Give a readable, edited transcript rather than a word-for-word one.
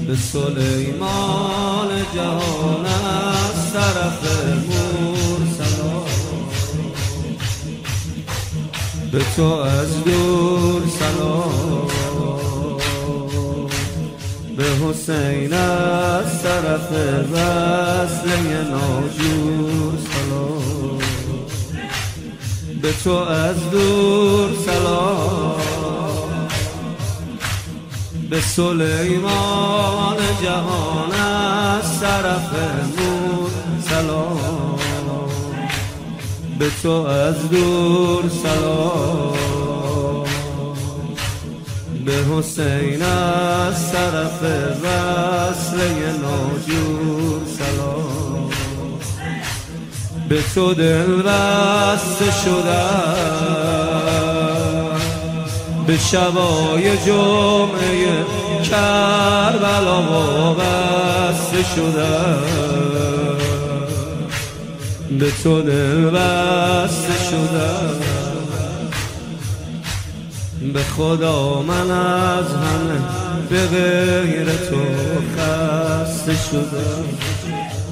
به سلیمان جهان از طرف مور سلام، به تو از دور سلام، به حسین از طرف وصله ناجور سلام، به تو از دور سلام، به سلیمان جهان از طرف مور سلام، به تو از دور سلام، به حسین از طرف وصله ناجور سلام، به تو دل بسته شدم، به شبای جمعه کربلا وابسته شدم، به تو دل بسته شدم، به خدا من از همه به غیر تو خسته شدم.